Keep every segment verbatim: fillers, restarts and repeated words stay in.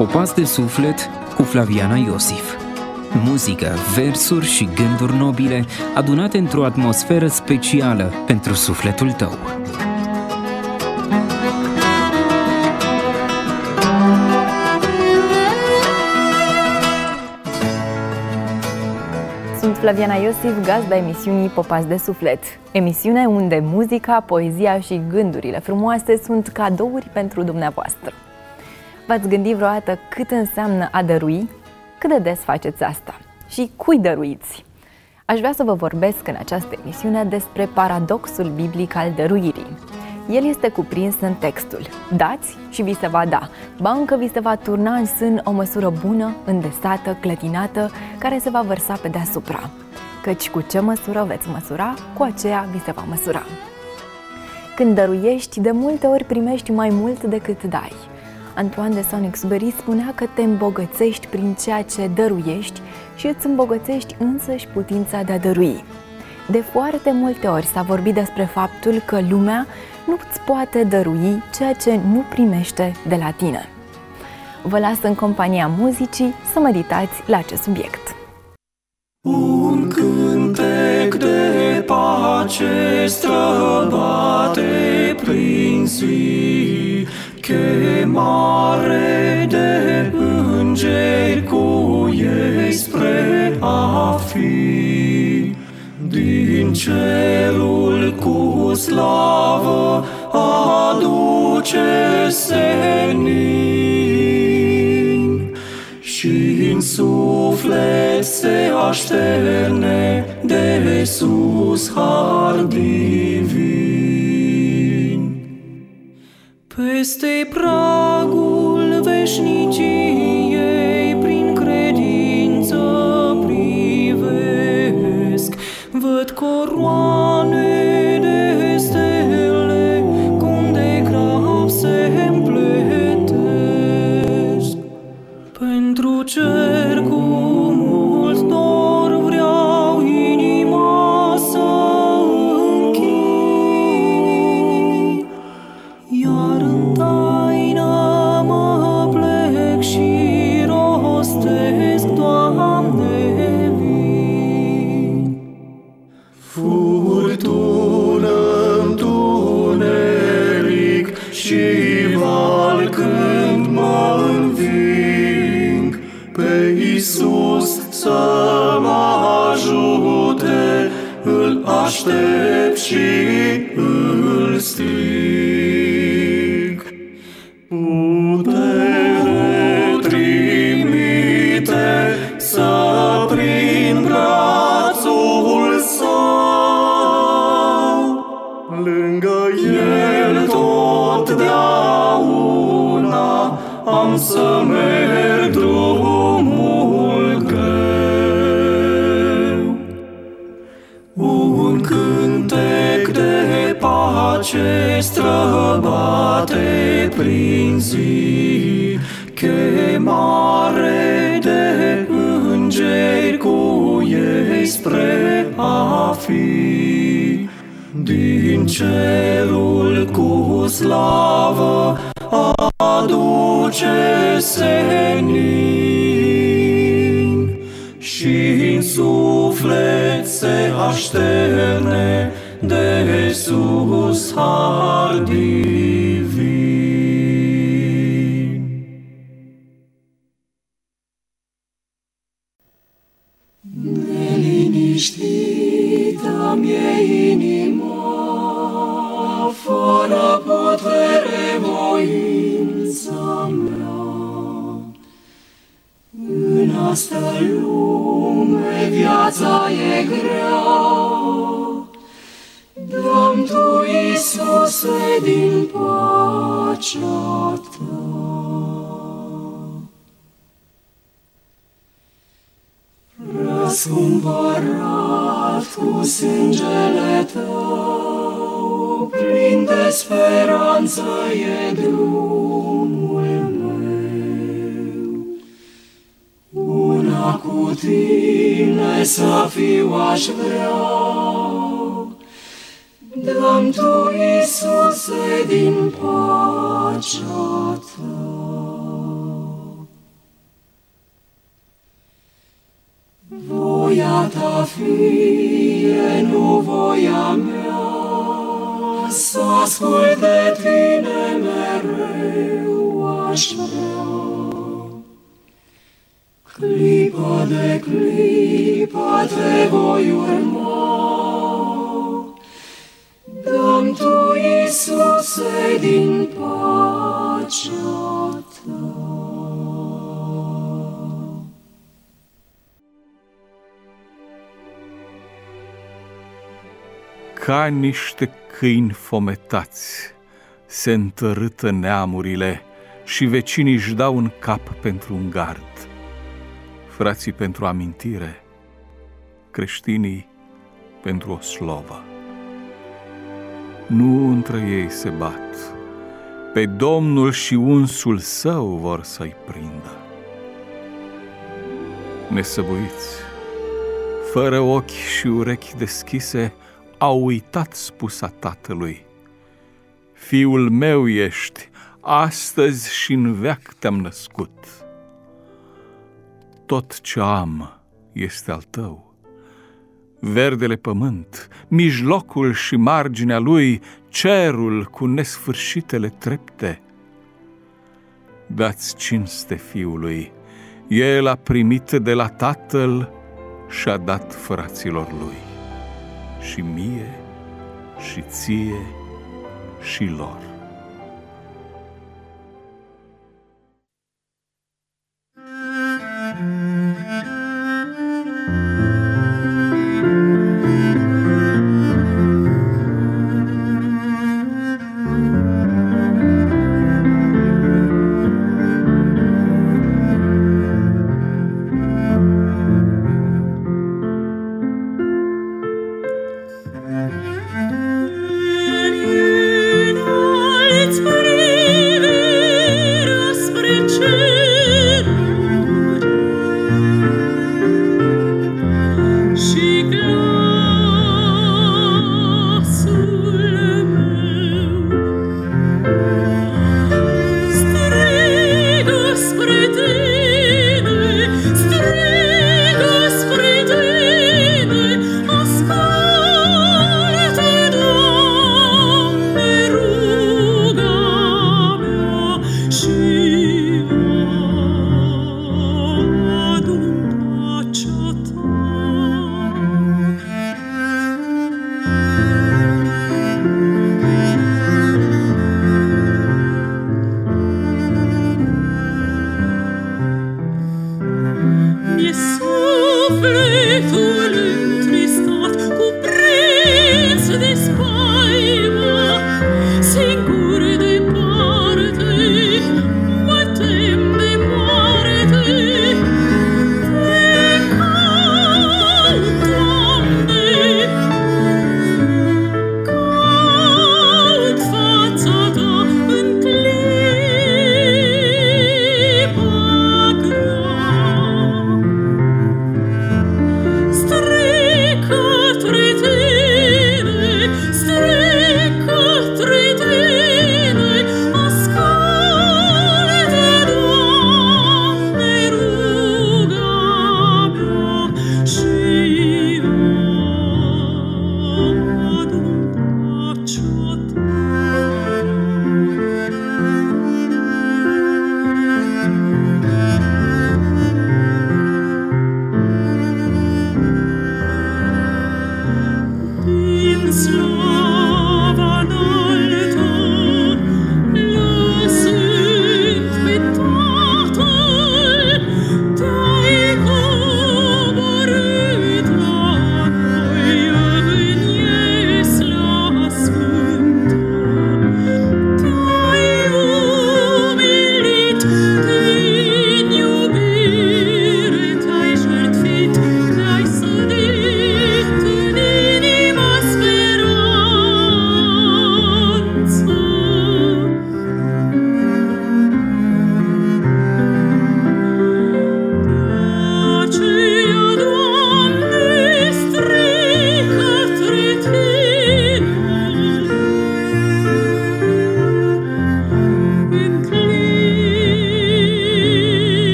Popas de suflet cu Flaviana Iosif. Muzică, versuri și gânduri nobile adunate într-o atmosferă specială pentru sufletul tău. Sunt Flaviana Iosif, gazda emisiunii Popas de Suflet. Emisiune unde muzica, poezia și gândurile frumoase sunt cadouri pentru dumneavoastră. V-ați gândit vreodată cât înseamnă a dărui? Cât de des faceți asta? Și cui dăruiți? Aș vrea să vă vorbesc în această emisiune despre paradoxul biblic al dăruirii. El este cuprins în textul: dați și vi se va da, ba încă vi se va turna în sân o măsură bună, îndesată, clătinată, care se va vărsa pe deasupra. Căci cu ce măsură veți măsura, cu aceea vi se va măsura. Când dăruiești, de multe ori primești mai mult decât dai. Antoine de Saint-Exupéry spunea că te îmbogățești prin ceea ce dăruiești și îți îmbogățești însăși putința de a dărui. De foarte multe ori s-a vorbit despre faptul că lumea nu îți poate dărui ceea ce nu primește de la tine. Vă las în compania muzicii să meditați la acest subiect. Un cântec de pace străbate prin zi, chemare de îngeri cu ei spre a fi. Din cerul cu slavă aduce senin și în suflet se așterne de sus har divin. Peste pragul veșniciei prin credință privesc, văd coroane de stele cum de grab se împletesc. Pentru cer cu mult dor vreau inima să închin, iar în taină mă plec și rostesc, Doamne, vin. Furtună, întuneric și val când mă înving, pe Iisus să mă ajute, îl aștept și îl strig. Putere trimite să prin brațul său, lângă el totdeauna am să merg drumul greu. Un cântec de pace străbate prin zi, chemare de îngeri cu ei spre a fi. Din cerul cu slavă aduce senin și în suflet se așterne de sus har divin. Neliniștită-mi-e inima, fără putere voința mea. În asta lume viața e grea, dă-mi Tu, Iisuse, din pacea Ta. Răscumpărat cu sângele Tău, plin de speranță e drumul meu. Una cu Tine să fiu aș vrea, dă-mi Tu, Iisuse, din pacea Ta. fie, nu voia mea, să ascult de tine mereu aș vrea. Clipă de clipă te voi urma, dă-mi tu, Iisuse, din pacea ta. Ca niște câini fometați se întărâtă neamurile și vecinii își dau în cap pentru un gard. Frații pentru amintire, creștinii pentru o slovă. Nu între ei se bat, pe Domnul și unsul său vor să-i prindă. Nesăbuiți, fără ochi și urechi deschise, au uitat spusa tatălui: Fiul meu ești, astăzi și în veac te-am născut. Tot ce am este al tău, verdele pământ, mijlocul și marginea lui, cerul cu nesfârșitele trepte. Dați cinste fiului, el a primit de la tatăl și a dat fraților lui, și mie, și ție, și lor. In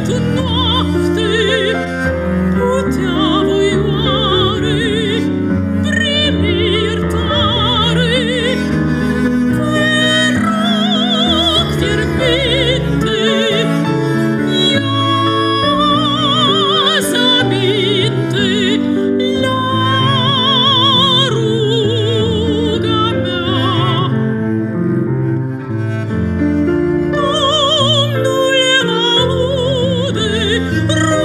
Domnul aude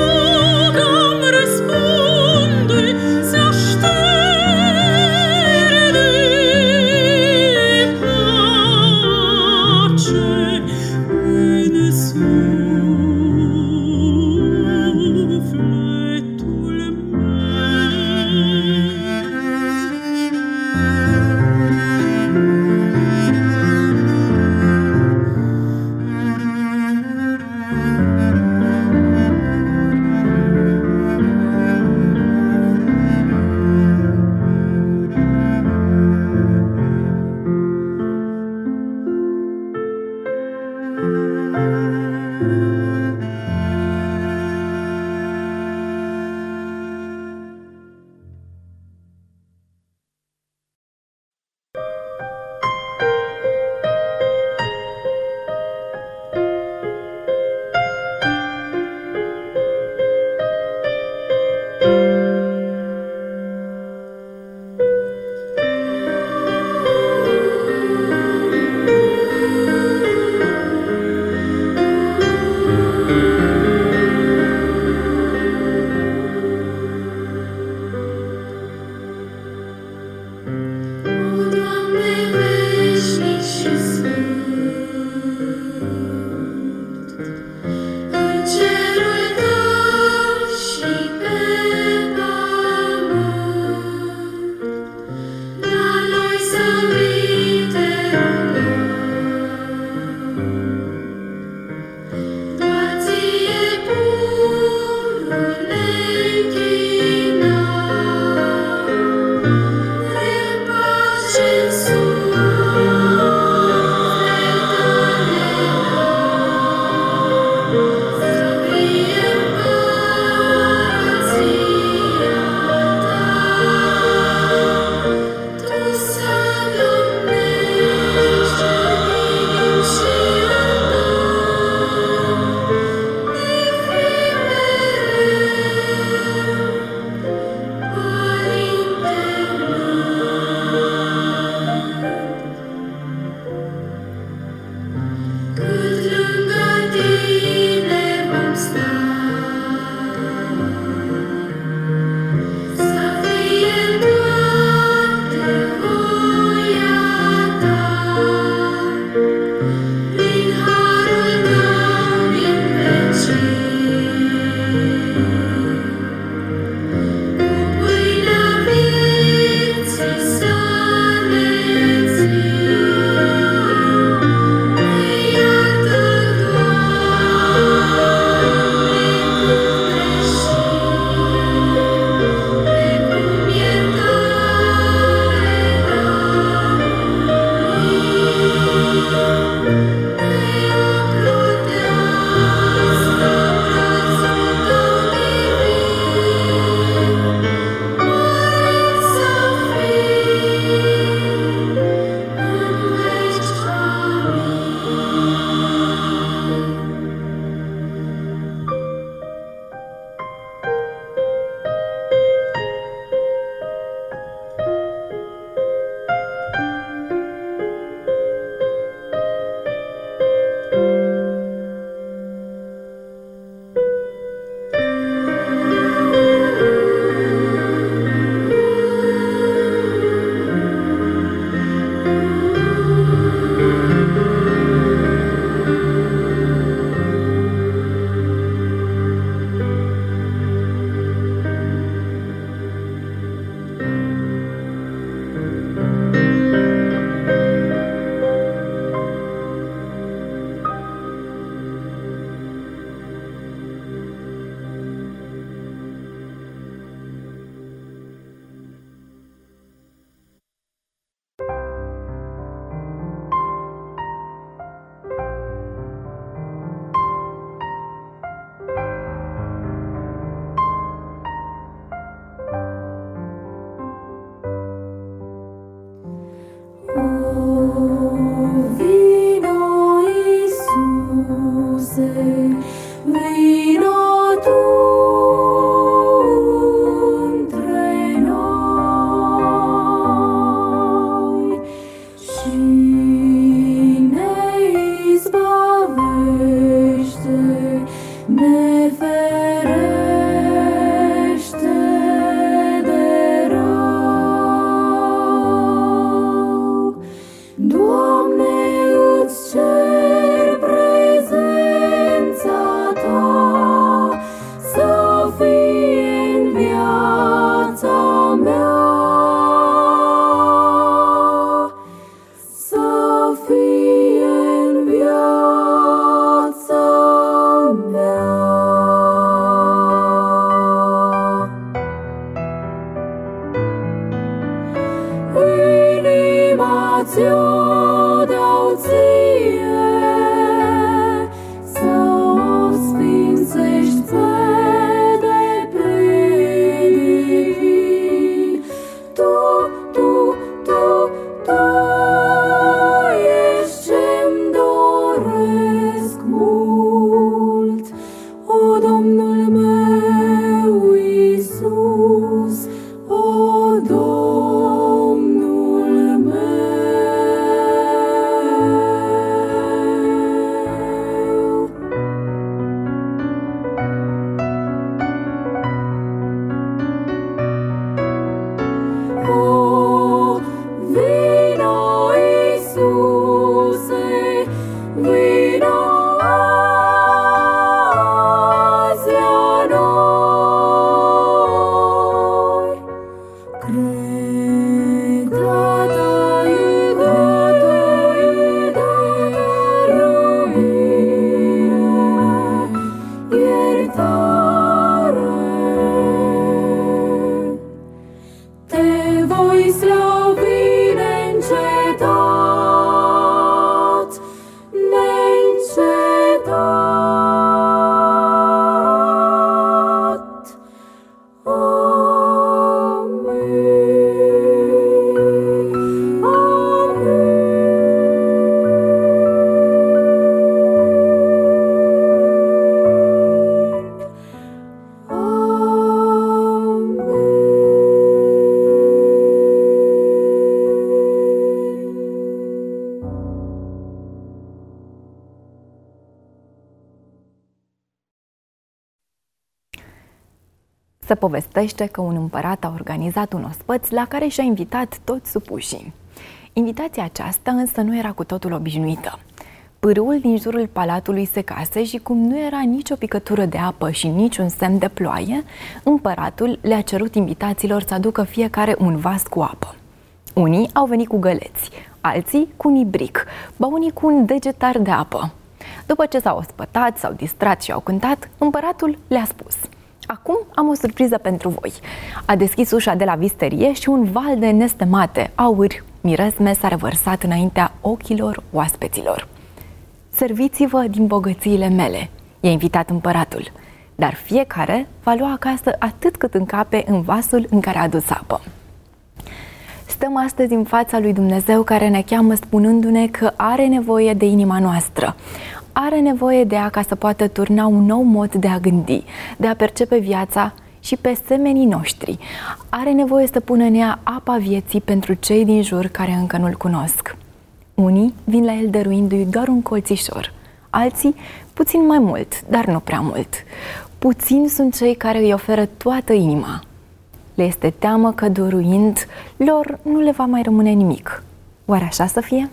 Se povestește că un împărat a organizat un ospăț la care și-a invitat toți supușii. Invitația aceasta însă nu era cu totul obișnuită. Pârâul din jurul palatului secase și cum nu era nicio picătură de apă și niciun semn de ploaie, împăratul le-a cerut invitaților să aducă fiecare un vas cu apă. Unii au venit cu găleți, alții cu un ibric, ba unii cu un degetar de apă. După ce s-au ospătat, s-au distrat și au cântat, împăratul le-a spus: acum am o surpriză pentru voi. A deschis ușa de la visterie și un val de nestemate, aur, miresme s-a revărsat înaintea ochilor oaspeților. Serviți-vă din bogățiile mele, i-a invitat împăratul, dar fiecare va lua acasă atât cât încape în vasul în care a adus apă. Stăm astăzi în fața lui Dumnezeu care ne cheamă spunându-ne că are nevoie de inima noastră, are nevoie de ea ca să poată turna un nou mod de a gândi, de a percepe viața și pe semenii noștri. Are nevoie să pună în ea apa vieții pentru cei din jur care încă nu-L cunosc. Unii vin la El dăruindu-i doar un colțișor, alții puțin mai mult, dar nu prea mult. Puțini sunt cei care îi oferă toată inima. Le este teamă că dăruind lor nu le va mai rămâne nimic. Oare așa să fie?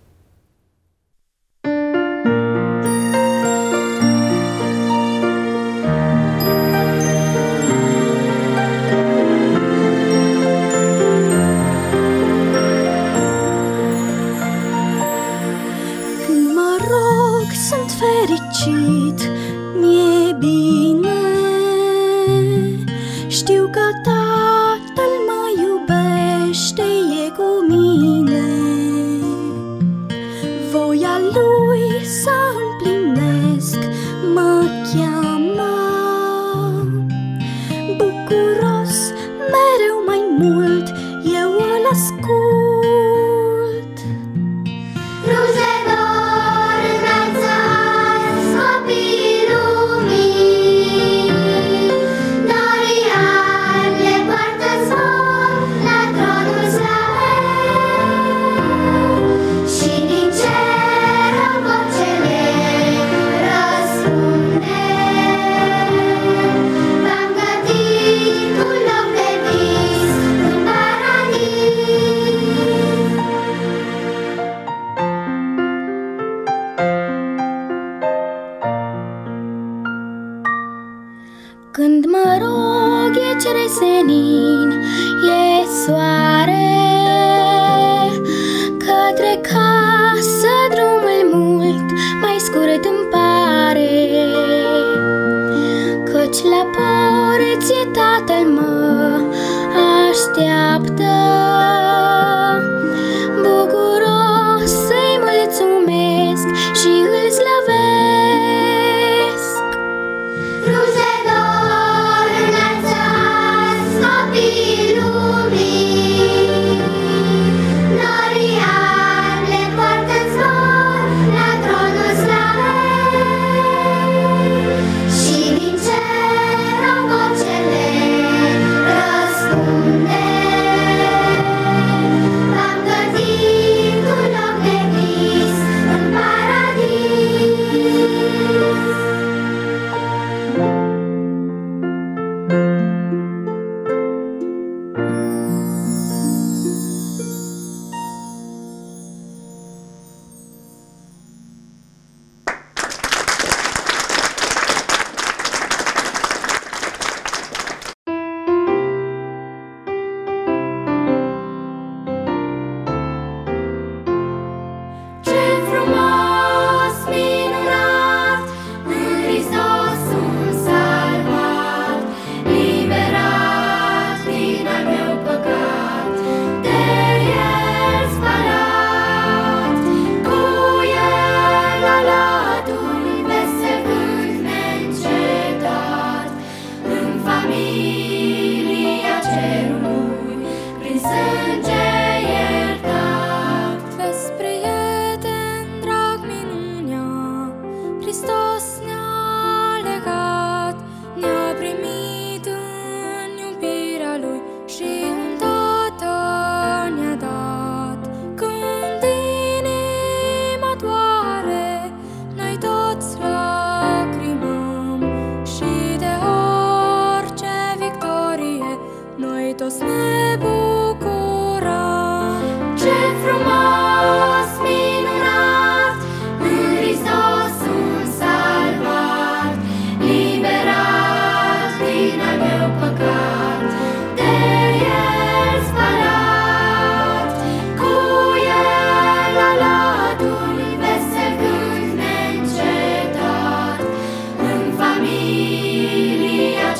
Fericit, mi-e bine, știu că Tatăl mă iubește, e cu mine. Voia Lui să împlinesc mă cheamă, bucuros mereu mai mult eu îl ascult. Când mă rog e cere senin, e soare, către casă drumul mult mai scurt îmi pare, căci la porți e Tatăl mă așteaptă, bucuros să-i mulțumesc și îl slăvesc. Răspunde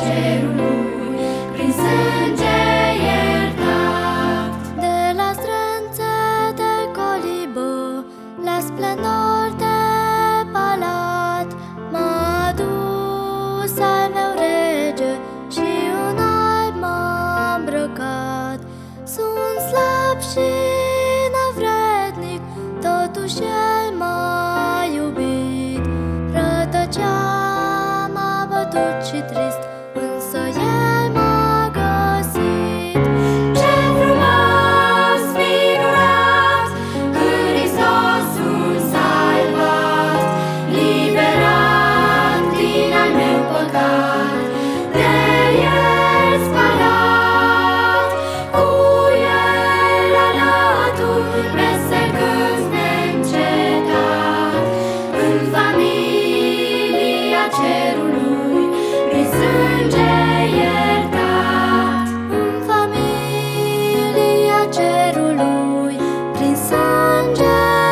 cerului, prin sânge iertat. De la strânțe de colibă, la splenor de palat, m-a dus al meu rege și în alb m-a îmbrăcat. Sunt slab și nevrednic, totuși El m-a iubit. Rătăceam, m-a bătut și trist, însă El m-a găsit. Ce frumos, minunat, în Hristos sunt salvat, liberat din al meu păcat, de El spălat. Cu El alături mesecând neîncetat, în familia cerului, prin sânge iertat. În familia cerului, prin sânge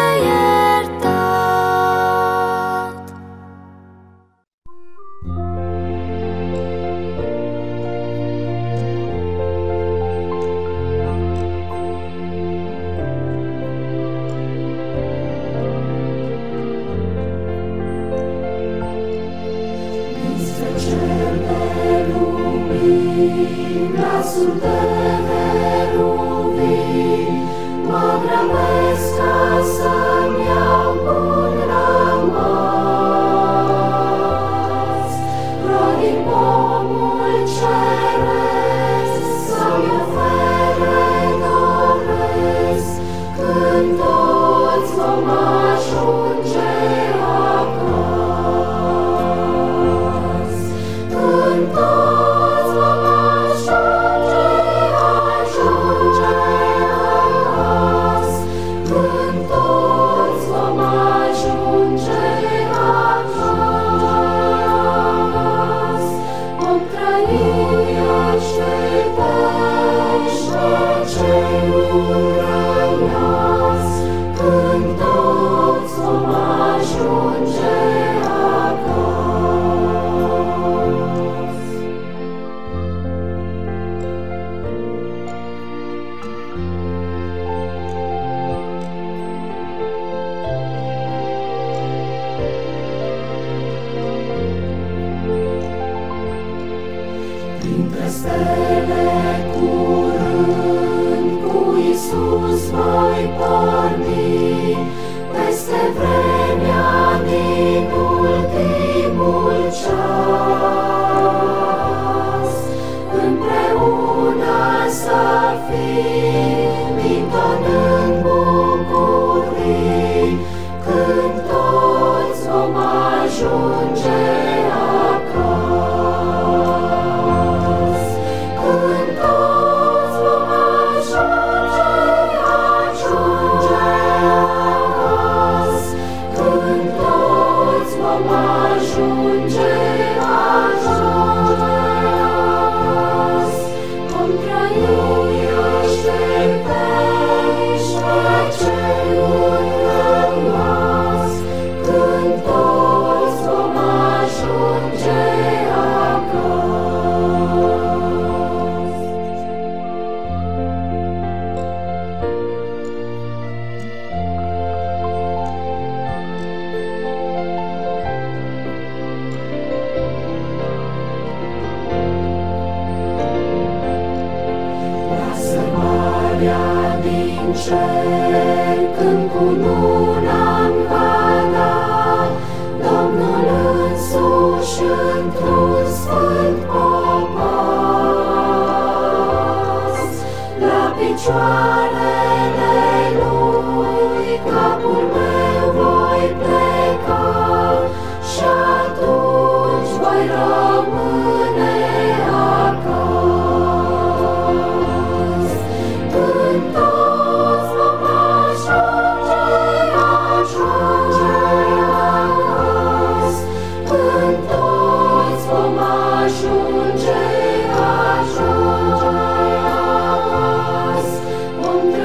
iertat. Dinspre cer de lumini, glasul de heruvim, mă grăbesc ca să-mi iau un rămas. Rog din pomul ceresc să-mi ofere doresc, când toți vom ajunge acasă. Când toți vom ajunge, ajunge acasă. Când toți vom ajunge acasă, vom trăi așteptește cei buni rămas. Când toți vom ajunge acasă. Printre stele curând cu Iisus voi porni, peste vremea din ultimul ceas. Împreună să fim, intonând bucurii, când toți vom ajunge acasă. Când toți vom ajunge, ajunge acasă. Când toți vom ajunge, ajunge acasă, vom trăi așteptește cei buni rămas. Când toți vom ajunge acasă. Lasă marea din cer, când cununa-mi va da, Domnul însuși într-un sfânt popas. La picioarele Lui capul meu voi pleca, și atunci voi rămâne acasă. Când toți vom ajunge, ajunge acasă. Când toți vom ajunge, ajunge acasă, vom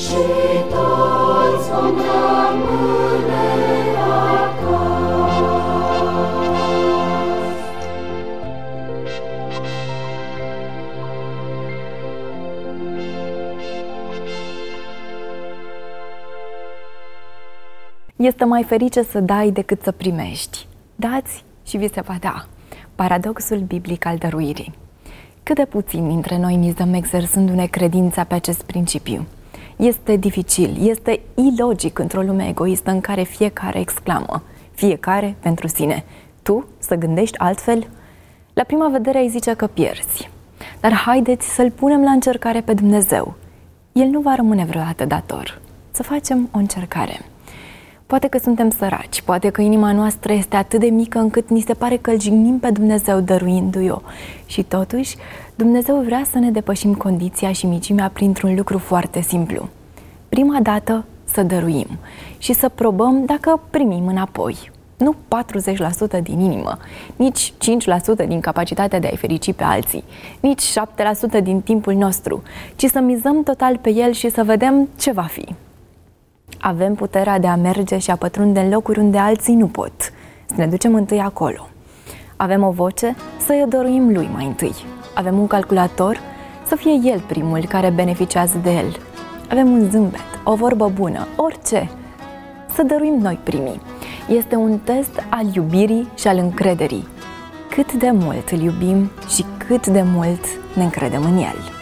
și toți vom rămâne acasă. Este mai ferice să dai decât să primești. Dați și vi se va da. Paradoxul biblic al dăruirii. Cât de puțin dintre noi mizăm exersându-ne credința pe acest principiu. Este dificil, este ilogic într-o lume egoistă în care fiecare exclamă, fiecare pentru sine. Tu să gândești altfel? La prima vedere ai zice că pierzi. Dar haideți să-L punem la încercare pe Dumnezeu. El nu va rămâne vreodată dator. Să facem o încercare. Poate că suntem săraci, poate că inima noastră este atât de mică încât ni se pare că îl jignim pe Dumnezeu dăruindu-i-o. Și totuși, Dumnezeu vrea să ne depășim condiția și micimea printr-un lucru foarte simplu. Prima dată să dăruim și să probăm dacă primim înapoi. Nu patruzeci la sută din inimă, nici cinci la sută din capacitatea de a-i ferici pe alții, nici șapte la sută din timpul nostru, ci să mizăm total pe el și să vedem ce va fi. Avem puterea de a merge și a pătrunde în locuri unde alții nu pot. Să ne ducem întâi acolo. Avem o voce, să-i dăruim lui mai întâi. Avem un calculator, să fie el primul care beneficiază de el. Avem un zâmbet, o vorbă bună, orice. Să dăruim noi primii. Este un test al iubirii și al încrederii. Cât de mult îl iubim și cât de mult ne încredem în el.